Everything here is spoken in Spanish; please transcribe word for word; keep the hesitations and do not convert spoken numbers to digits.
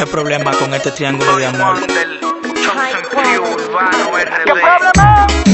el problema con este triángulo de amor? ¿Qué problema?